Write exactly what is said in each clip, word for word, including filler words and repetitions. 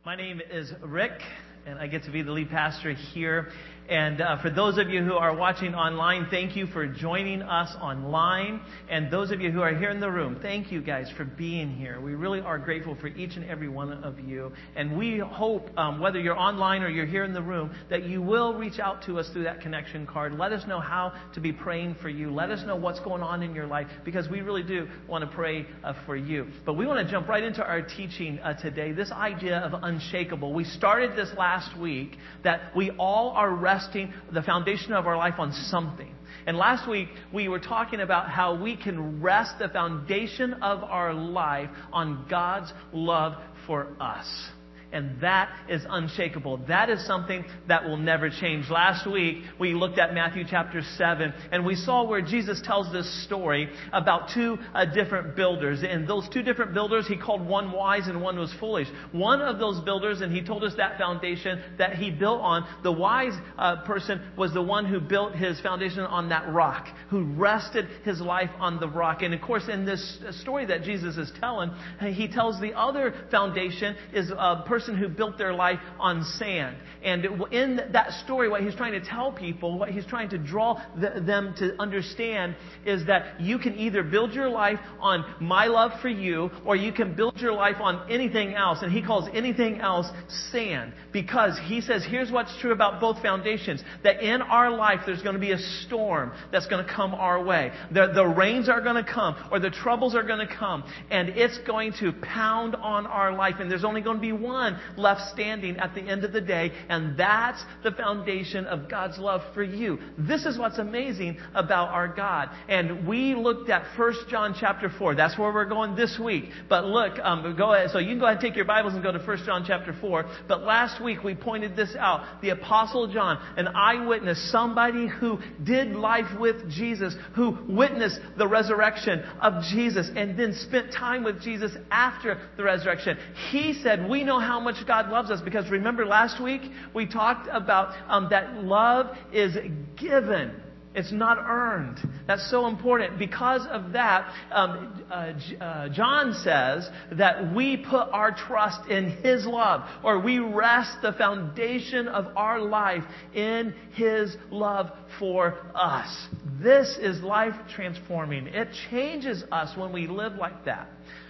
My name is Rick, and I get to be the lead pastor here. And uh, for those of you who are watching online, thank you for joining us online. And those of you who are here in the room, thank you guys for being here. We really are grateful for each and every one of you. And we hope, um, whether you're online or you're here in the room, that you will reach out to us through that connection card. Let us know how to be praying for you. Let us know what's going on in your life, because we really do want to pray uh, for you. But we want to jump right into our teaching uh, today, this idea of unshakable. We started this last week, that we all are resting the foundation of our life on something. And last week, we were talking about how we can rest the foundation of our life on God's love for us. And that is unshakable. That is something that will never change. Last week, we looked at Matthew chapter seven, and we saw where Jesus tells this story about two uh, different builders. And those two different builders, he called one wise and one was foolish. One of those builders, and he told us that foundation that he built on, the wise uh, person was the one who built his foundation on that rock, who rested his life on the rock. And of course, in this story that Jesus is telling, he tells the other foundation is a person who built their life on sand. And in that story, what he's trying to tell people, what he's trying to draw the, them to understand, is that you can either build your life on my love for you, or you can build your life on anything else. And he calls anything else sand, because he says, here's what's true about both foundations, that in our life there's going to be a storm that's going to come our way. The, the rains are going to come, or the troubles are going to come, and it's going to pound on our life. And there's only going to be one left standing at the end of the day, and that's the foundation of God's love for you. This is what's amazing about our God. And we looked at First John chapter four. That's where we're going this week. But look, um, go ahead. So you can go ahead and take your Bibles and go to First John chapter four. But last week we pointed this out. The Apostle John, an eyewitness, somebody who did life with Jesus, who witnessed the resurrection of Jesus, and then spent time with Jesus after the resurrection. He said, we know how much God loves us, because remember last week we talked about um, that love is given. It's not earned. That's so important. Because of that, um, uh, uh, John says that we put our trust in His love, or we rest the foundation of our life in His love for us. This is life transforming. It changes us when we live like that.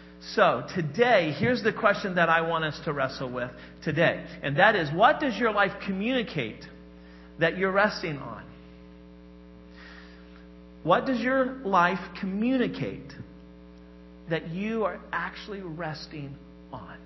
So today, here's the question that I want us to wrestle with today. And that is, what does your life communicate that you're resting on? What does your life communicate that you are actually resting on?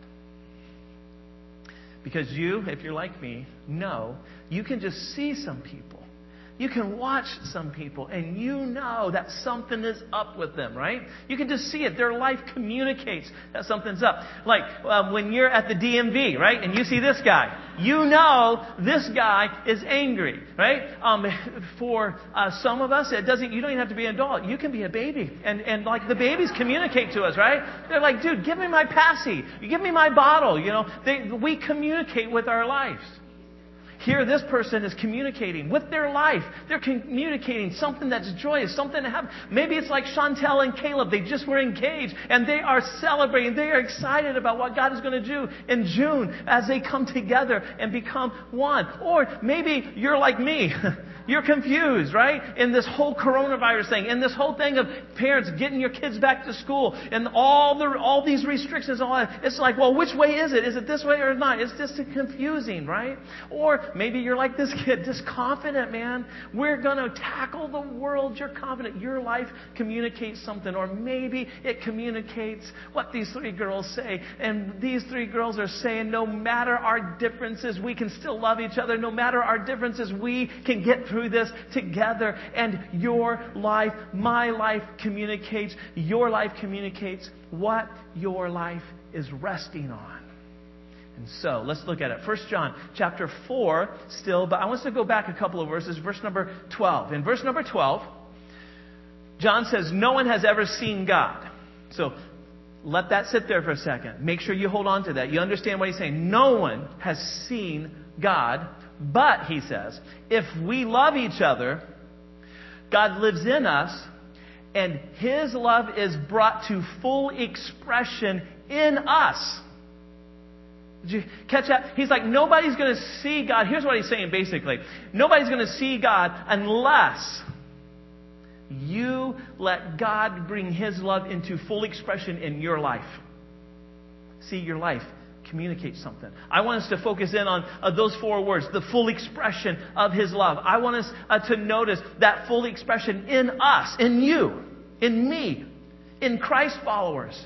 Because you, if you're like me, know you can just see some people. You can watch some people, and you know that something is up with them, right? You can just see it. Their life communicates that something's up. Like um, when you're at the D M V, right, and you see this guy, you know this guy is angry, right? Um, for uh, some of us, it doesn't. You don't even have to be an adult. You can be a baby, and and like the babies communicate to us, right? They're like, dude, give me my passy, give me my bottle. You know, they, we communicate with our lives. Here, this person is communicating with their life. They're communicating something that's joyous, something that happened. Maybe it's like Chantel and Caleb. They just were engaged, and they are celebrating. They are excited about what God is going to do in June as they come together and become one. Or maybe you're like me. You're confused, right? In this whole coronavirus thing, in this whole thing of parents getting your kids back to school, and all the all these restrictions, all that. It's like, well, which way is it? Is it this way or not? It's just confusing, right? Or maybe you're like this kid, just confident, man. We're going to tackle the world. You're confident. Your life communicates something. Or maybe it communicates what these three girls say. And these three girls are saying, no matter our differences, we can still love each other. No matter our differences, we can get through this together. And your life, my life communicates, your life communicates what your life is resting on. And so let's look at it. First John chapter four still, but I want us to go back a couple of verses. Verse number twelve. In verse number twelve, John says, no one has ever seen God. So let that sit there for a second. Make sure you hold on to that. You understand what he's saying. No one has seen God. But, he says, if we love each other, God lives in us, and His love is brought to full expression in us. Did you catch that? He's like, nobody's going to see God. Here's what he's saying basically. Nobody's going to see God unless you let God bring His love into full expression in your life. See, your life communicates something. I want us to focus in on uh, those four words, the full expression of His love. I want us uh, to notice that full expression in us, in you, in me, in Christ followers.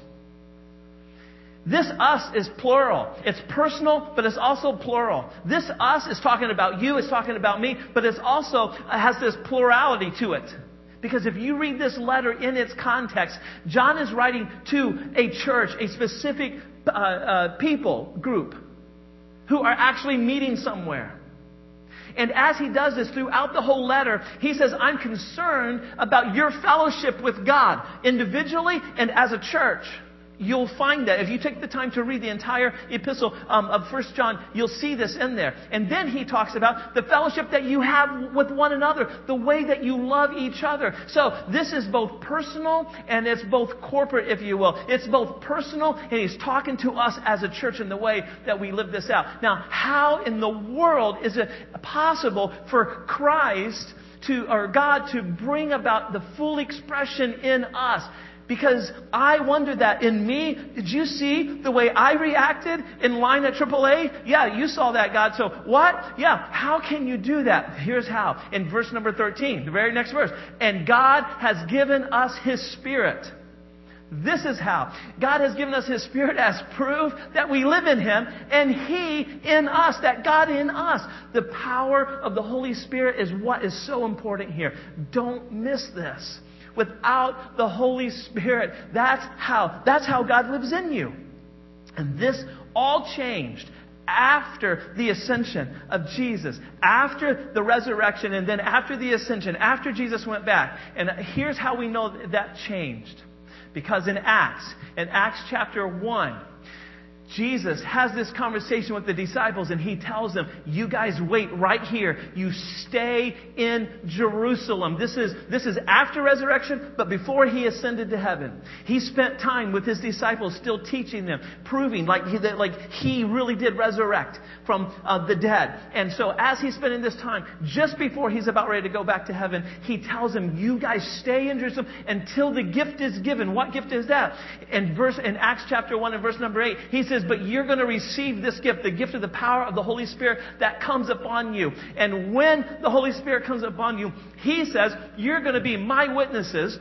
This us is plural. It's personal, but it's also plural. This us is talking about you, it's talking about me, but it also uh, has this plurality to it. Because if you read this letter in its context, John is writing to a church, a specific uh, uh, people group who are actually meeting somewhere. And as he does this throughout the whole letter, he says, I'm concerned about your fellowship with God, individually and as a church. You'll find that if you take the time to read the entire epistle um, of First John, you'll see this in there. And then he talks about the fellowship that you have with one another, the way that you love each other. So this is both personal and it's both corporate, if you will. It's both personal and he's talking to us as a church in the way that we live this out. Now, how in the world is it possible for Christ to, or God to bring about the full expression in us? Because I wonder that in me, did you see the way I reacted in line at triple A? Yeah, you saw that, God. So what? Yeah, how can you do that? Here's how. In verse number thirteen, the very next verse. And God has given us His Spirit. This is how. God has given us His Spirit as proof that we live in Him and He in us, that God in us. The power of the Holy Spirit is what is so important here. Don't miss this. Without the Holy Spirit, that's how, that's how God lives in you. And this all changed after the ascension of Jesus, after the resurrection, and then after the ascension, after Jesus went back. And here's how we know that changed. Because in Acts, in Acts chapter one, Jesus has this conversation with the disciples and He tells them, you guys wait right here. You stay in Jerusalem. This is, this is after resurrection, but before He ascended to heaven. He spent time with His disciples still teaching them, proving like He, that, like he really did resurrect from uh, the dead. And so as He's spending this time, just before He's about ready to go back to heaven, He tells them, you guys stay in Jerusalem until the gift is given. What gift is that? In verse, in Acts chapter one and verse number eight, He says, but you're going to receive this gift, the gift of the power of the Holy Spirit that comes upon you. And when the Holy Spirit comes upon you, He says, you're going to be my witnesses,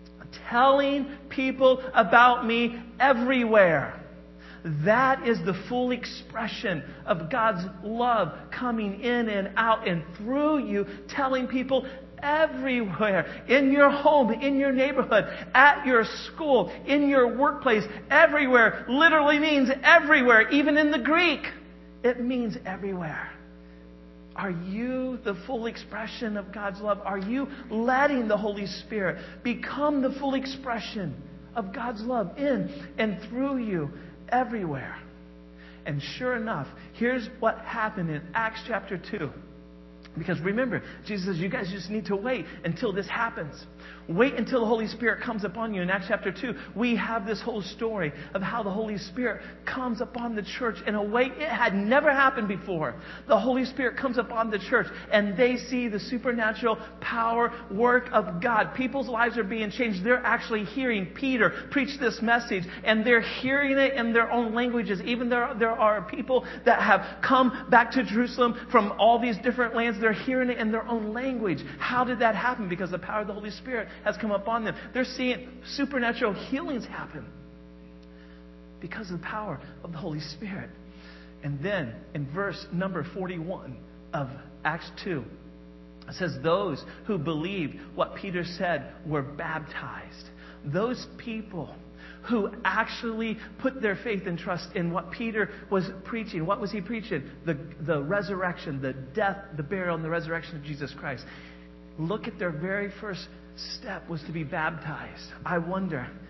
telling people about me everywhere. That is the full expression of God's love coming in and out and through you, telling people everywhere, in your home, in your neighborhood, at your school, in your workplace, everywhere literally means everywhere, even in the Greek. It means everywhere. Are you the full expression of God's love? Are you letting the Holy Spirit become the full expression of God's love in and through you everywhere? And sure enough, here's what happened in Acts chapter two. Because remember, Jesus says, you guys just need to wait until this happens. Wait until the Holy Spirit comes upon you. In Acts chapter two, we have this whole story of how the Holy Spirit comes upon the church in a way it had never happened before. The Holy Spirit comes upon the church and they see the supernatural power work of God. People's lives are being changed. They're actually hearing Peter preach this message and they're hearing it in their own languages. Even there, there are people that have come back to Jerusalem from all these different lands. They're hearing it in their own language. How did that happen? Because the power of the Holy Spirit has come upon them. They're seeing supernatural healings happen because of the power of the Holy Spirit. And then in verse number forty-one of Acts two, it says, those who believed what Peter said were baptized. Those people who actually put their faith and trust in what Peter was preaching. What was he preaching? The, the resurrection, the death, the burial, and the resurrection of Jesus Christ. Look at their very first step was to be baptized. I wonder,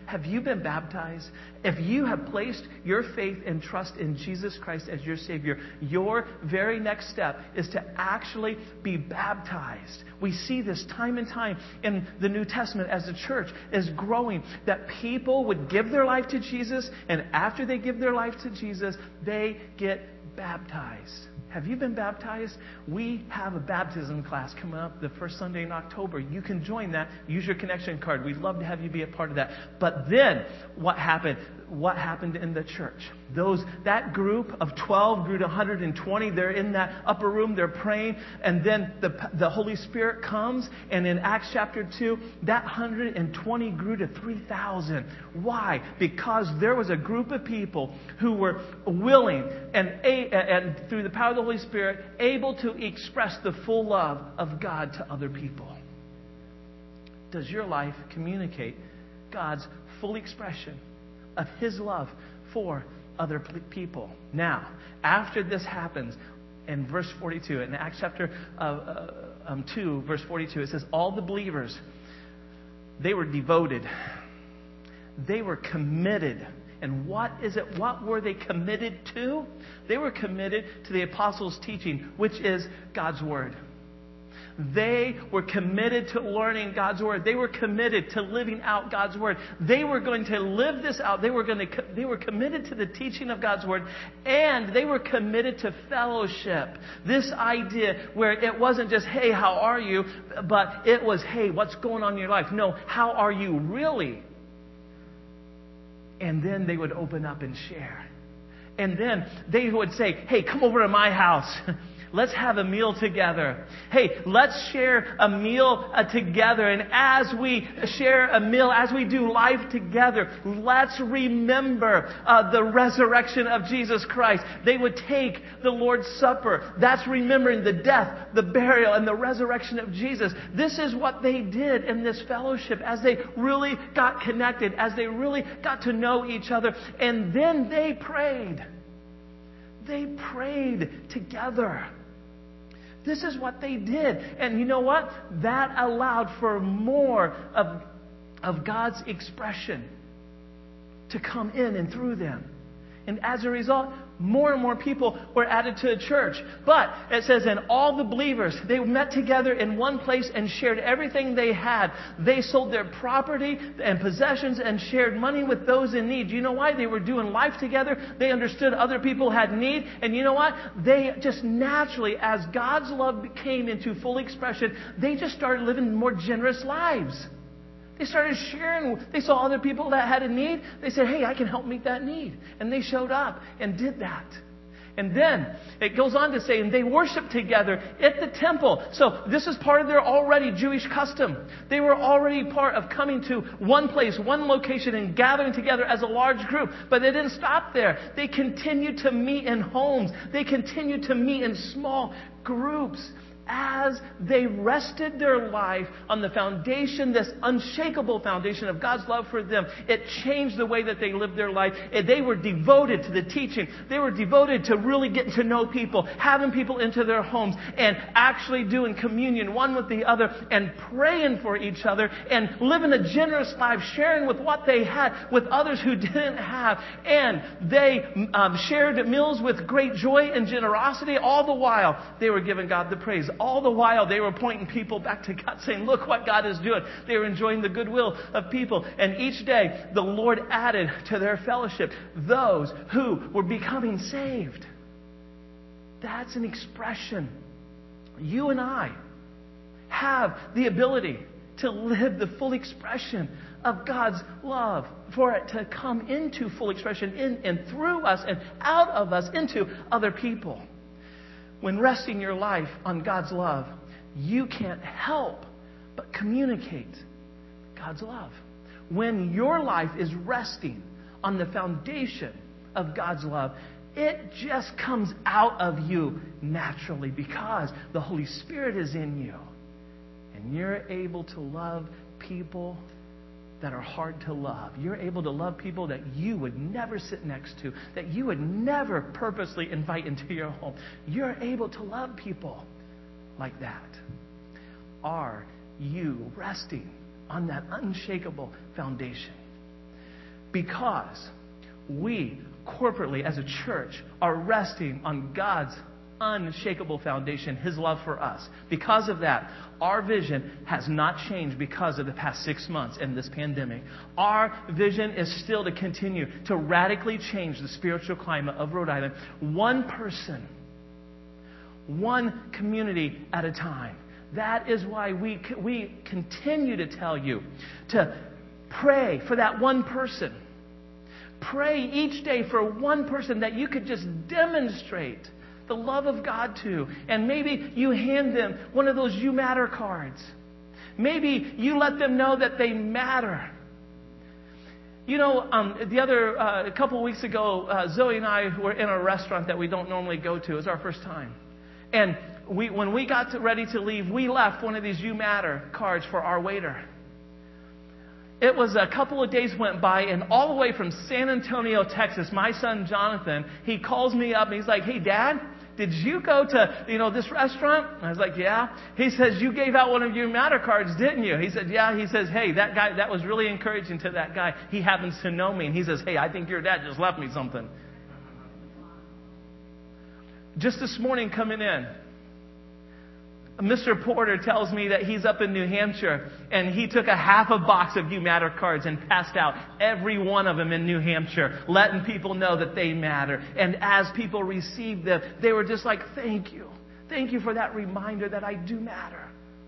have you been baptized? If you have placed your faith and trust in Jesus Christ as your Savior, your very next step is to actually be baptized. We see this time and time in the New Testament as the church is growing, that people would give their life to Jesus, and after they give their life to Jesus, they get baptized. Have you been baptized? We have a baptism class coming up the first Sunday in October. You can join that. Use your connection card. We'd love to have you be a part of that. But then, what happened? What happened in the church? Those that group of twelve grew to one hundred twenty. They're in that upper room. They're praying. And then the, the Holy Spirit comes. And in Acts chapter two, that one hundred twenty grew to three thousand. Why? Because there was a group of people who were willing and, and through the power of the Holy Spirit, able to express the full love of God to other people. Does your life communicate God's full expression of His love for other people? Now, after this happens, in verse forty-two, in Acts chapter uh, uh, um, two, verse forty-two, it says, all the believers, they were devoted. They were committed. And what is it? What were they committed to? They were committed to the apostles' teaching, which is God's Word. They were committed to learning God's Word. They were committed to living out God's Word. They were going to live this out. They were going to. They were committed to the teaching of God's Word, and they were committed to fellowship. This idea where it wasn't just, "Hey, how are you?" but it was, "Hey, what's going on in your life?" No, how are you really? And then they would open up and share. And then they would say, "Hey, come over to my house. Let's have a meal together. Hey, let's share a meal uh, together. And as we share a meal, as we do life together, let's remember uh, the resurrection of Jesus Christ." They would take the Lord's Supper. That's remembering the death, the burial, and the resurrection of Jesus. This is what they did in this fellowship as they really got connected, as they really got to know each other. And then they prayed. They prayed together. This is what they did. And you know what? That allowed for more of, of God's expression to come in and through them. And as a result, more and more people were added to the church. But it says, and all the believers, they met together in one place and shared everything they had. They sold their property and possessions and shared money with those in need. You know why? They were doing life together. They understood other people had need. And you know what? They just naturally, as God's love came into full expression, they just started living more generous lives. They started sharing. They saw other people that had a need. They said, "Hey, I can help meet that need." And they showed up and did that. And then it goes on to say, and they worshiped together at the temple. So this is part of their already Jewish custom. They were already part of coming to one place, one location, and gathering together as a large group. But they didn't stop there. They continued to meet in homes. They continued to meet in small groups. As they rested their life on the foundation, this unshakable foundation of God's love for them, it changed the way that they lived their life. They were devoted to the teaching. They were devoted to really getting to know people, having people into their homes, and actually doing communion one with the other, and praying for each other, and living a generous life, sharing with what they had with others who didn't have. And they um, shared meals with great joy and generosity. All the while, they were giving God the praise. All the while, they were pointing people back to God, saying, "Look what God is doing." They were enjoying the goodwill of people. And each day, the Lord added to their fellowship those who were becoming saved. That's an expression. You and I have the ability to live the full expression of God's love, for it to come into full expression in and through us and out of us into other people. When resting your life on God's love, you can't help but communicate God's love. When your life is resting on the foundation of God's love, it just comes out of you naturally because the Holy Spirit is in you. And you're able to love people that are hard to love. You're able to love people that you would never sit next to, that you would never purposely invite into your home. You're able to love people like that. Are you resting on that unshakable foundation? because we corporately as a church are resting on God's unshakable foundation, His love for us. Because of that, our vision has not changed because of the past six months and this pandemic. Our vision is still to continue to radically change the spiritual climate of Rhode Island, one person, one community at a time. That is why we we continue to tell you to pray for that one person. Pray each day for one person that you could just demonstrate the love of God to. And maybe you hand them one of those You Matter cards. Maybe you let them know that they matter. You know, um, the other, uh, a couple of weeks ago, uh, Zoe and I were in a restaurant that we don't normally go to. It was our first time. And we, when we got to, ready to leave, we left one of these You Matter cards for our waiter. It was a couple of days went by, and all the way from San Antonio, Texas, my son Jonathan, he calls me up and he's like, "Hey, Dad, did you go to, you know, this restaurant?" I was like, "Yeah." He says, "You gave out one of your Matter cards, didn't you?" He said, "Yeah." He says, "Hey, that guy, that was really encouraging to that guy. He happens to know me." And he says, "Hey, I think your dad just left me something." Just this morning coming in, Mister Porter tells me that he's up in New Hampshire and he took a half a box of You Matter cards and passed out every one of them in New Hampshire, letting people know that they matter. And as people received them, they were just like, "Thank you. Thank you for that reminder that I do matter."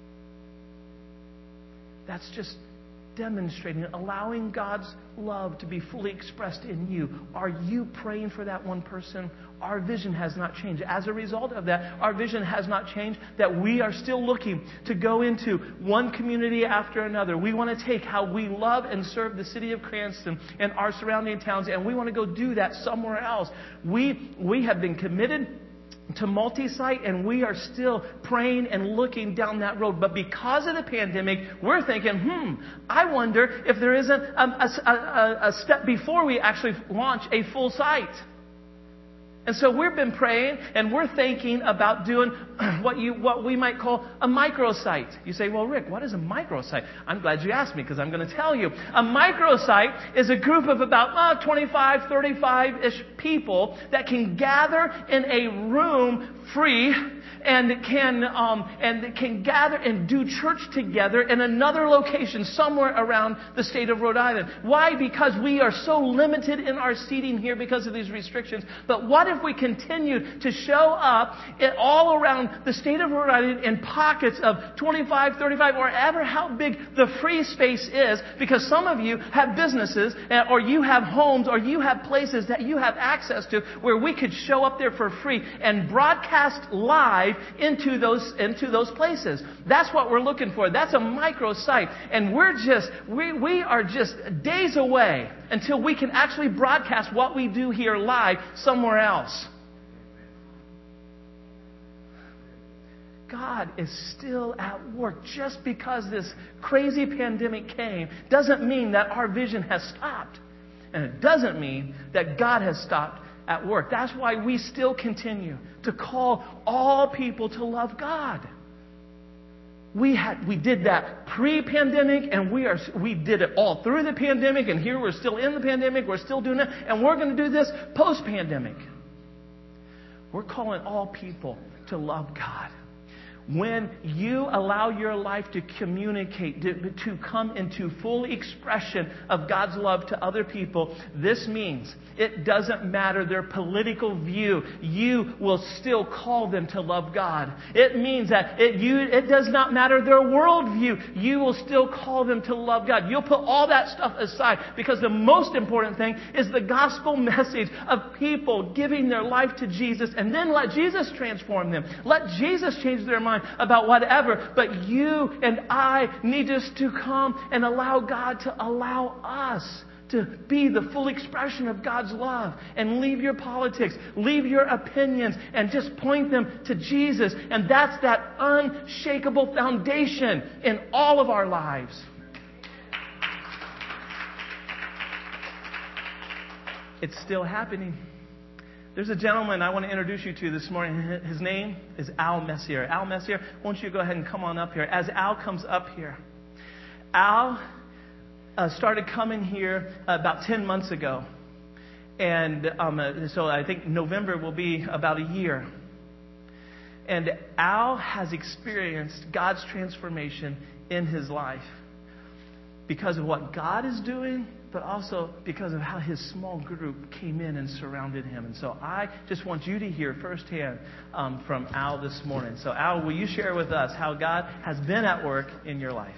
That's just demonstrating, allowing God's love to be fully expressed in you. Are you praying for that one person? Our vision has not changed. As a result of that, our vision has not changed, that we are still looking to go into one community after another. We want to take how we love and serve the city of Cranston and our surrounding towns, and we want to go do that somewhere else. We, we have been committed to multi-site, and we are still praying and looking down that road. But because of the pandemic, we're thinking, hmm, I wonder if there isn't a, a, a, a step before we actually launch a full site. And so we've been praying, and we're thinking about doing what you what we might call a microsite. You say, "Well, Rick, what is a microsite?" I'm glad you asked me, because I'm going to tell you. A microsite is a group of about uh, twenty-five, thirty-five-ish people that can gather in a room free and can um, and can gather and do church together in another location somewhere around the state of Rhode Island. Why? Because we are so limited in our seating here because of these restrictions. But what if we continue to show up in, all around the state of Rhode Island in pockets of twenty-five, thirty-five, or ever how big the free space is? Because some of you have businesses, or you have homes, or you have places that you have access to where we could show up there for free and broadcast live into those into those places. That's what we're looking for. That's a microsite, and we're just we we are just days away until we can actually broadcast what we do here live somewhere else. God is still at work. Just because this crazy pandemic came doesn't mean that our vision has stopped, and it doesn't mean that God has stopped at work. That's why we still continue to call all people to love God. We had we did that pre-pandemic, and we are we did it all through the pandemic, and here we're still in the pandemic. We're still doing it, and we're going to do this post-pandemic. We're calling all people to love God. When you allow your life to communicate, to, to come into full expression of God's love to other people, this means it doesn't matter their political view. You will still call them to love God. It means that it, you, it does not matter their worldview. You will still call them to love God. You'll put all that stuff aside, because the most important thing is the gospel message of people giving their life to Jesus, and then let Jesus transform them. Let Jesus change their mind about whatever. But you and I need us to come and allow God to allow us to be the full expression of God's love, and leave your politics, leave your opinions, and just point them to Jesus. And that's that unshakable foundation in all of our lives. It's still happening. There's a gentleman I want to introduce you to this morning. His name is Al Messier. Al Messier, won't you go ahead and come on up here? As Al comes up here, Al uh, started coming here about ten months ago. And um, uh, so I think November will be about a year. And Al has experienced God's transformation in his life because of what God is doing, but also because of how his small group came in and surrounded him. And so I just want you to hear firsthand um, from Al this morning. So Al, will you share with us how God has been at work in your life?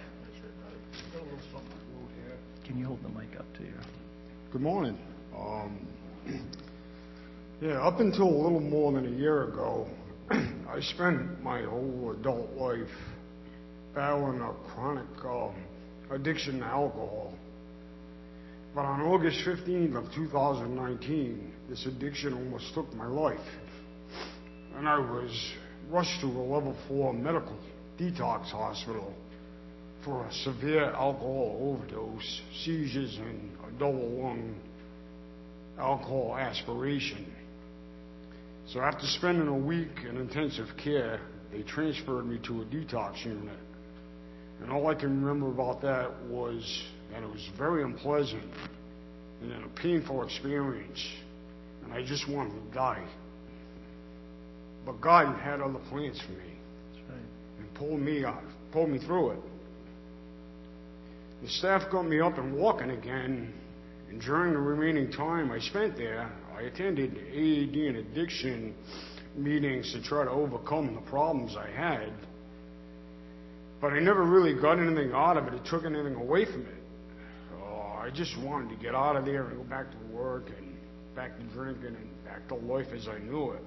Can you hold the mic up to you? Good morning. Um, yeah, up until a little more than a year ago, I spent my whole adult life battling a chronic uh, addiction to alcohol. But on August fifteenth of two thousand nineteen, this addiction almost took my life. And I was rushed to a level four medical detox hospital for a severe alcohol overdose, seizures, and a double lung alcohol aspiration. So after spending a week in intensive care, they transferred me to a detox unit. And all I can remember about that was that it was very unpleasant and a painful experience, and I just wanted to die. But God had other plans for me. That's right. And pulled me out, pulled me through it. The staff got me up and walking again, and during the remaining time I spent there, I attended A A D and addiction meetings to try to overcome the problems I had. But I never really got anything out of it. It took anything away from it. Uh, I just wanted to get out of there and go back to work and back to drinking and back to life as I knew it.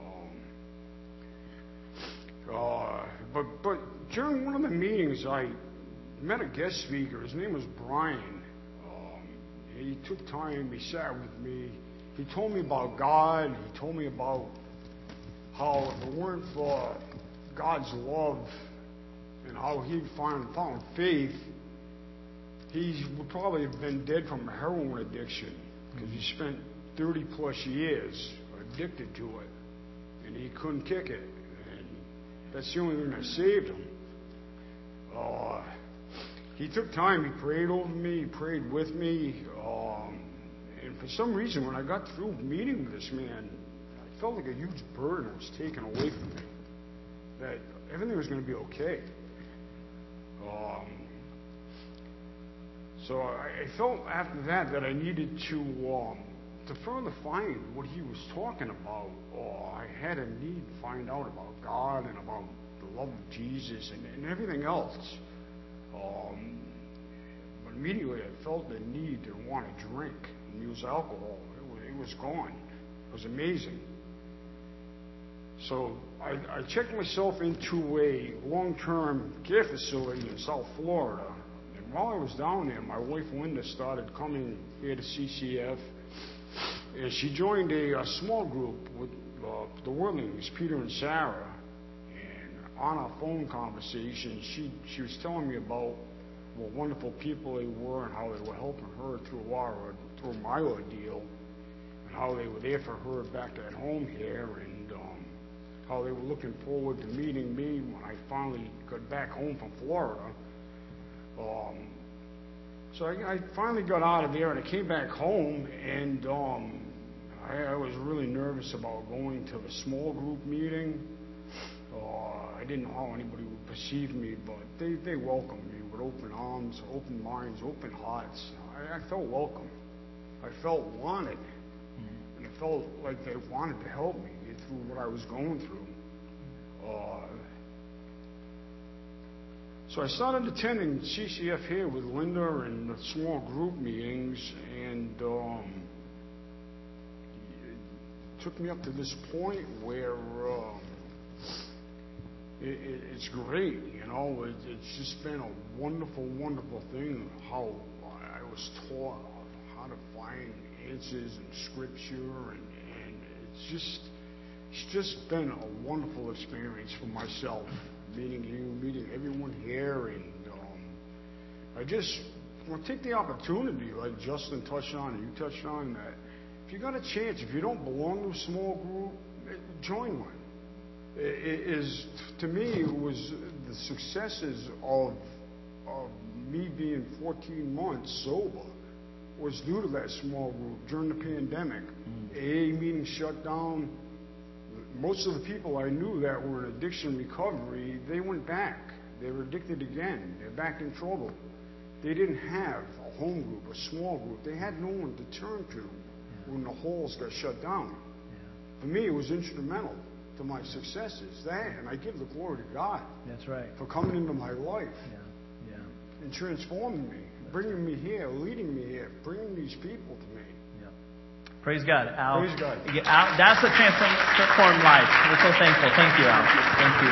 Um, uh, but, but during one of the meetings, I met a guest speaker. His name was Brian. Um, he took time, he sat with me. He told me about God. He told me about how if it weren't for God's love and how he found, found faith, he would probably have been dead from a heroin addiction because he spent thirty plus years addicted to it and he couldn't kick it. And that's the only thing that saved him. Uh, he took time, he prayed over me, he prayed with me. Um, and for some reason, when I got through meeting with this man, I felt like a huge burden was taken away from me. That everything was going to be okay. Um, so I, I felt after that that I needed to um, to further find what he was talking about. Or I had a need to find out about God and about the love of Jesus and, and everything else. Um, but immediately I felt the need to want to drink and use alcohol. It was, it was gone. It was amazing. So I, I checked myself into a long-term care facility in South Florida. And while I was down there, my wife Linda started coming here to C C F. And she joined a, a small group with uh, the Worlings, Peter and Sarah. And on our phone conversation, she, she was telling me about what wonderful people they were and how they were helping her through our, through my ordeal, and how they were there for her back at home here, and um, how they were looking forward to meeting me when I finally got back home from Florida. Um, so I, I finally got out of there and I came back home, and um, I, I was really nervous about going to the small group meeting. Uh, I didn't know how anybody would perceive me, but they, they welcomed me with open arms, open minds, open hearts. I, I felt welcome. I felt wanted. Mm-hmm. And I felt like they wanted to help me get through what I was going through. Uh, so I started attending C C F here with Linda and the small group meetings, and um, it took me up to this point where um, It, it, it's great, you know. It, it's just been a wonderful, wonderful thing how I was taught how to find answers in Scripture, and, and it's just it's just been a wonderful experience for myself, meeting you, meeting everyone here, and um, I just want to take the opportunity, like Justin touched on and you touched on, that if you got a chance, if you don't belong to a small group, join one. It is, to me, it was the successes of of me being fourteen months sober was due to that small group during the pandemic. Mm. A A meetings shut down. Most of the people I knew that were in addiction recovery, they went back. They were addicted again. They're back in trouble. They didn't have a home group, a small group. They had no one to turn to yeah. when the halls got shut down. Yeah. For me, it was instrumental to my successes. That, and I give the glory to God. That's right. For coming into my life yeah. Yeah. and transforming me, bringing me here, leading me here, bringing these people to me. Praise God. Al. Praise God. Al, that's a transformed life. We're so thankful. Thank you, Al. Thank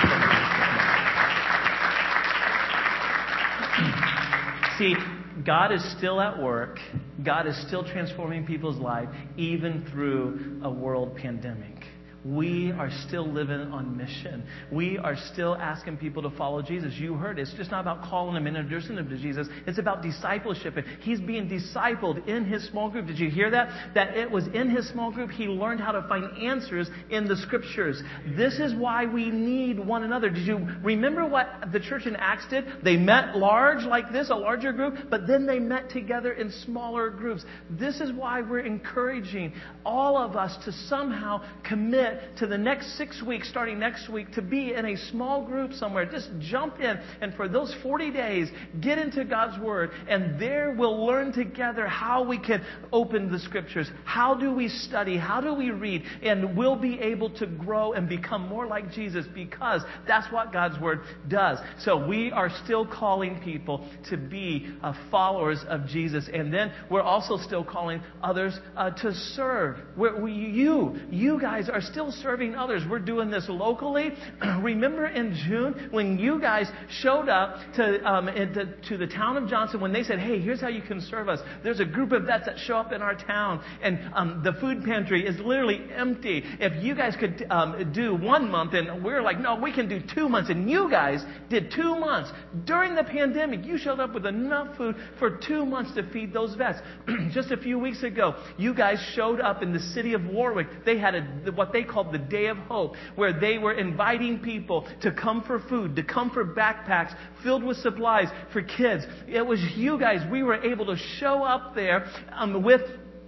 you. See, God is still at work. God is still transforming people's lives, even through a world pandemic. We are still living on mission. We are still asking people to follow Jesus. You heard it. It's just not about calling them and introducing them to Jesus. It's about discipleship. And he's being discipled in his small group. Did you hear that? That it was in his small group he learned how to find answers in the scriptures. This is why we need one another. Did you remember what the church in Acts did? They met large like this, a larger group, but then they met together in smaller groups. This is why we're encouraging all of us to somehow commit to the next six weeks, starting next week, to be in a small group somewhere. Just jump in, and for those forty days, get into God's Word, and there we'll learn together how we can open the Scriptures. How do we study? How do we read? And we'll be able to grow and become more like Jesus, because that's what God's Word does. So we are still calling people to be uh, followers of Jesus, and then we're also still calling others uh, to serve. We're, we, you, you guys are still serving others. We're doing this locally. Remember in June when you guys showed up to, um, to to the town of Johnson, when they said, hey, here's how you can serve us. There's a group of vets that show up in our town, and um, the food pantry is literally empty. If you guys could um, do one month, and we're like, no, we can do two months. And you guys did two months. During the pandemic, you showed up with enough food for two months to feed those vets. Just a few weeks ago, you guys showed up in the city of Warwick. They had a, what they called the Day of Hope, where they were inviting people to come for food, to come for backpacks filled with supplies for kids. It was you guys. We were able to show up there um, with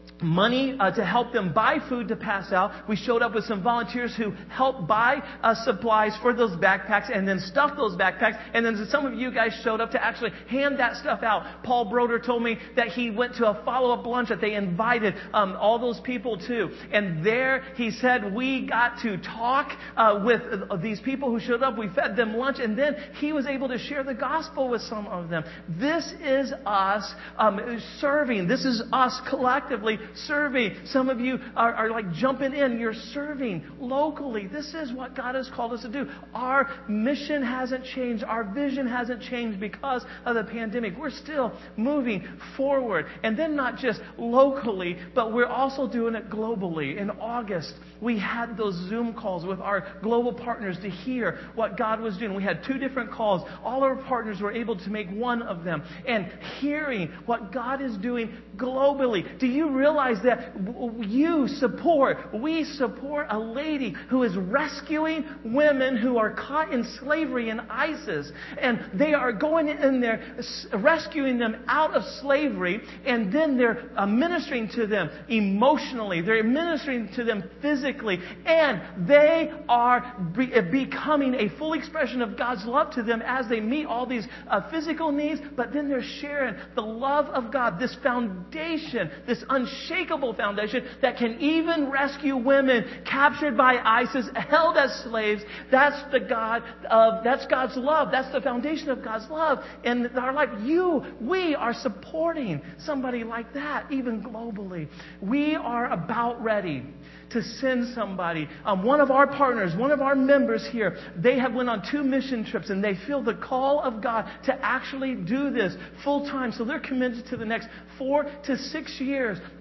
money uh, to help them buy food to pass out. We showed up with some volunteers who helped buy uh, supplies for those backpacks and then stuff those backpacks. And then some of you guys showed up to actually hand that stuff out. Paul Broder told me that he went to a follow-up lunch that they invited um, all those people to. And there he said we got to talk uh, with uh, these people who showed up. We fed them lunch, and then he was able to share the gospel with some of them. This is us um, serving. This is us collectively serving. Some of you are, are like jumping in. You're serving locally. This is what God has called us to do. Our mission hasn't changed. Our vision hasn't changed because of the pandemic. We're still moving forward. And then not just locally, but we're also doing it globally. In August, we had those Zoom calls with our global partners to hear what God was doing. We had two different calls. All our partners were able to make one of them. And hearing what God is doing globally. Do you realize that you support, we support a lady who is rescuing women who are caught in slavery in ISIS. And they are going in there, rescuing them out of slavery, and then they're uh, ministering to them emotionally. They're ministering to them physically. And they are be- becoming a full expression of God's love to them as they meet all these uh, physical needs. But then they're sharing the love of God, this foundation, this unshakable foundation that can even rescue women captured by ISIS, held as slaves. That's the God of, that's God's love. That's the foundation of God's love in our life. You, we are supporting somebody like that, even globally. We are about ready to send somebody. Um, one of our partners, one of our members here, they have went on two mission trips, and they feel the call of God to actually do this full time. So they're committed to the next four to six years to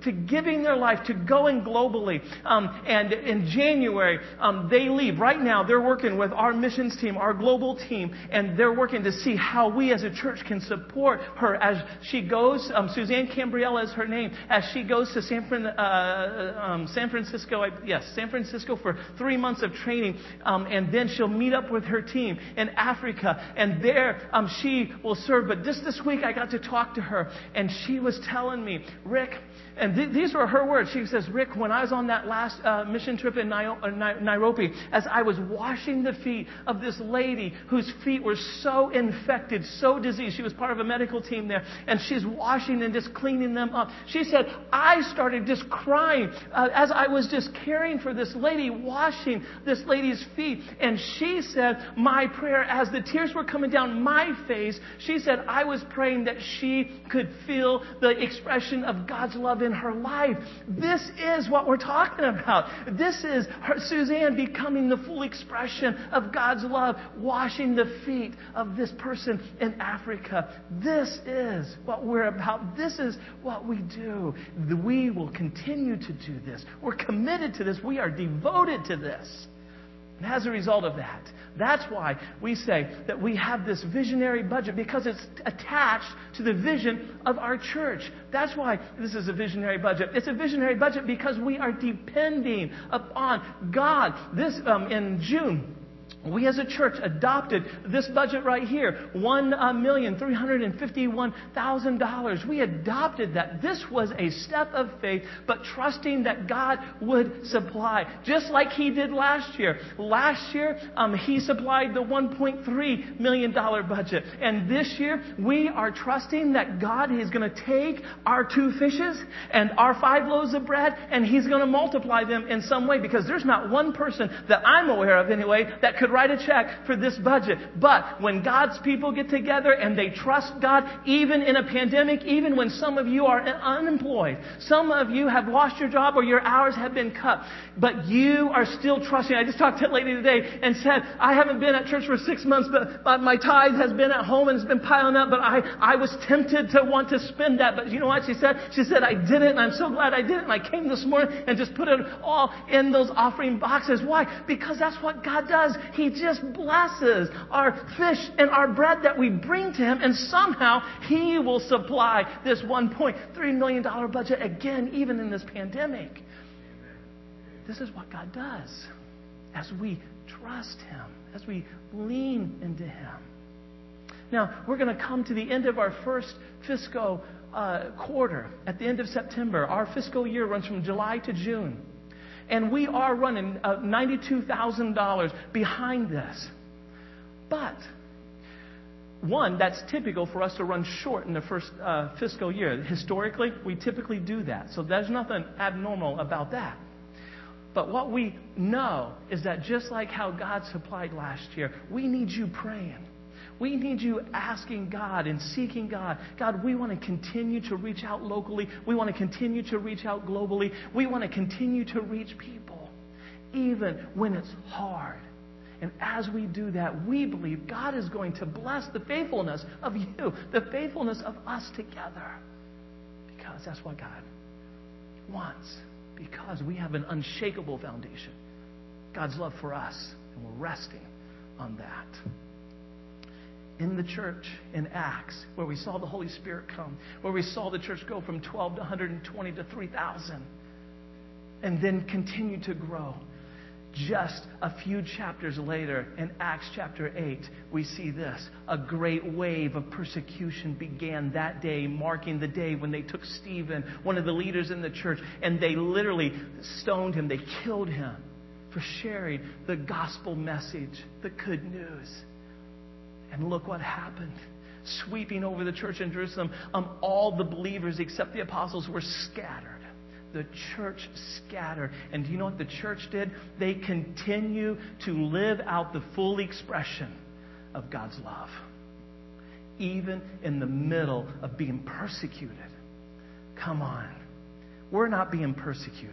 to giving their life, to going globally. Um, and in January, um, they leave. Right now, they're working with our missions team, our global team, and they're working to see how we as a church can support her as she goes. Um, Suzanne Cambriella is her name. As she goes to San, Fran, uh, um, San Francisco, I, yes, San Francisco for three months of training, um, and then she'll meet up with her team in Africa, and there um, she will serve. But just this week, I got to talk to her, and she was telling me, Rick, and th- these were her words. She says, Rick, when I was on that last uh, mission trip in Nairobi, as I was washing the feet of this lady whose feet were so infected, so diseased, she was part of a medical team there, and she's washing and just cleaning them up. She said, I started just crying uh, as I was just caring for this lady, washing this lady's feet. And she said, my prayer, as the tears were coming down my face, she said, I was praying that she could feel the expression of God's love in her life. This is what we're talking about. This is her, Suzanne becoming the full expression of God's love, washing the feet of this person in Africa. This is what we're about. This is what we do. We will continue to do this. We're committed to this. We are devoted to this. And as a result of that, that's why we say that we have this visionary budget, because it's attached to the vision of our church. That's why this is a visionary budget. It's a visionary budget because we are depending upon God. This um, in June, we as a church adopted this budget right here, one million three hundred fifty-one thousand dollars. We adopted that. This was a step of faith, but trusting that God would supply, just like He did last year. Last year, um, He supplied the one point three million dollars budget. And this year, we are trusting that God is going to take our two fishes and our five loaves of bread, and He's going to multiply them in some way, because there's not one person that I'm aware of anyway that could write a check for this budget. But when God's people get together and they trust God, even in a pandemic, even when some of you are unemployed, some of you have lost your job or your hours have been cut, but you are still trusting. I just talked to a lady today and said, I haven't been at church for six months, but, but my tithe has been at home and it's been piling up, but I, I was tempted to want to spend that. But you know what she said? She said, I did it, and I'm so glad I did it. And I came this morning and just put it all in those offering boxes. Why? Because that's what God does. He just blesses our fish and our bread that we bring to Him, and somehow He will supply this one point three million dollars budget again, even in this pandemic. This is what God does as we trust Him, as we lean into Him. Now, we're going to come to the end of our first fiscal uh, quarter at the end of September. Our fiscal year runs from July to June. And we are running uh, ninety-two thousand dollars behind this. But, one, that's typical for us to run short in the first uh, fiscal year. Historically, we typically do that. So there's nothing abnormal about that. But what we know is that just like how God supplied last year, we need you praying. We need you asking God and seeking God. God, we want to continue to reach out locally. We want to continue to reach out globally. We want to continue to reach people, even when it's hard. And as we do that, we believe God is going to bless the faithfulness of you, the faithfulness of us together. Because that's what God wants. Because we have an unshakable foundation. God's love for us. And we're resting on that. In the church in Acts, where we saw the Holy Spirit come, where we saw the church go from twelve to one hundred twenty to three thousand, and then continue to grow. Just a few chapters later, in Acts chapter eight, we see this. A great wave of persecution began that day, marking the day when they took Stephen, one of the leaders in the church, and they literally stoned him. They killed him for sharing the gospel message, the good news. And look what happened. Sweeping over the church in Jerusalem, um, all the believers except the apostles were scattered. The church scattered. And do you know what the church did? They continue to live out the full expression of God's love, even in the middle of being persecuted. Come on. We're not being persecuted.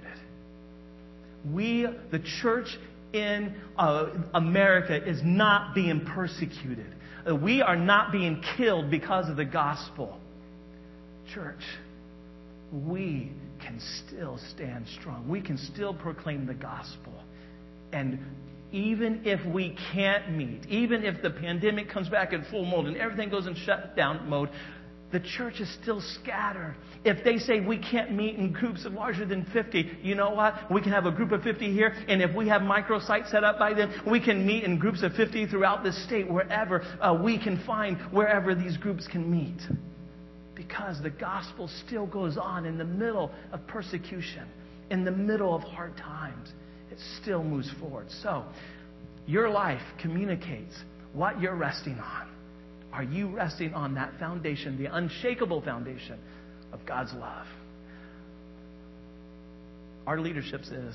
We, the church in uh, America, is not being persecuted. Uh, we are not being killed because of the gospel. Church, we can still stand strong. We can still proclaim the gospel. And even if we can't meet, even if the pandemic comes back in full mode and everything goes in shutdown mode, the church is still scattered. If they say we can't meet in groups of larger than fifty, you know what? We can have a group of fifty here, and if we have microsites set up by then, we can meet in groups of fifty throughout the state, wherever uh, we can find, wherever these groups can meet. Because the gospel still goes on in the middle of persecution, in the middle of hard times. It still moves forward. So, your life communicates what you're resting on. Are you resting on that foundation, the unshakable foundation of God's love? Our leadership is,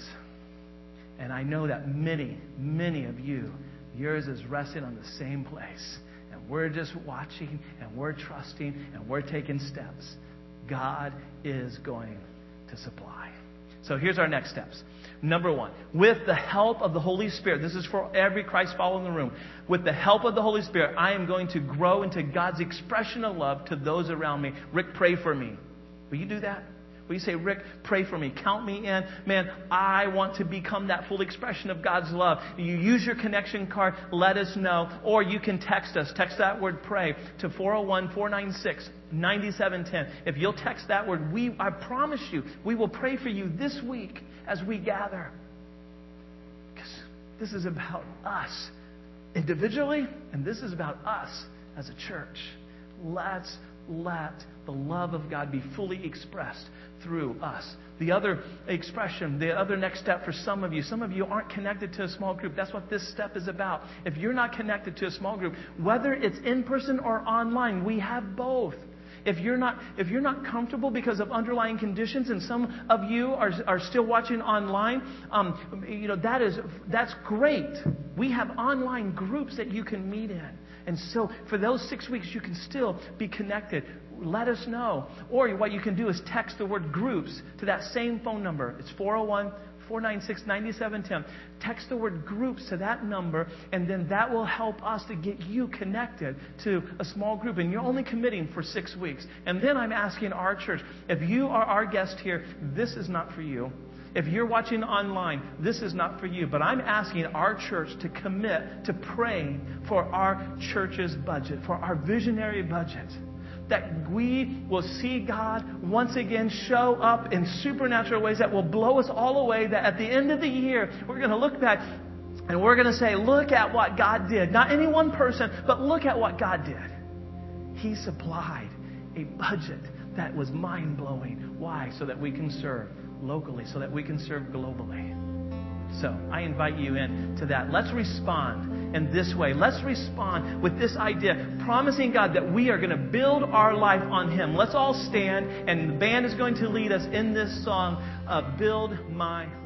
and I know that many, many of you, yours is resting on the same place. And we're just watching, and we're trusting, and we're taking steps. God is going to supply. So here's our next steps. Number one, with the help of the Holy Spirit, this is for every Christ follower in the room. With the help of the Holy Spirit, I am going to grow into God's expression of love to those around me. Rick, pray for me. Will you do that? Will you say, Rick, pray for me. Count me in. Man, I want to become that full expression of God's love. You use your connection card. Let us know. Or you can text us. Text that word pray to four oh one, four nine six, nine seven one zero. If you'll text that word, we I promise you, we will pray for you this week as we gather. Because this is about us individually, and this is about us as a church. Let's let the love of God be fully expressed through us. The other expression, the other next step for some of you, some of you aren't connected to a small group. That's what this step is about. If you're not connected to a small group, whether it's in person or online, we have both. If you're not, if you're not comfortable because of underlying conditions, and some of you are are still watching online, um, you know that is that's great. We have online groups that you can meet in, and so for those six weeks you can still be connected. Let us know, or what you can do is text the word groups to that same phone number. It's four oh one, four nine six, nine seven one zero. Text the word groups to that number, and then that will help us to get you connected to a small group. And you're only committing for six weeks. And then I'm asking our church, if you are our guest here, this is not for you. If you're watching online, this is not for you. But I'm asking our church to commit to praying for our church's budget, for our visionary budget. That we will see God once again show up in supernatural ways that will blow us all away. That at the end of the year, we're going to look back and we're going to say, look at what God did. Not any one person, but look at what God did. He supplied a budget that was mind-blowing. Why? So that we can serve locally, so that we can serve globally. So I invite you in to that. Let's respond in this way. Let's respond with this idea, promising God that we are going to build our life on Him. Let's all stand, and the band is going to lead us in this song, uh, Build My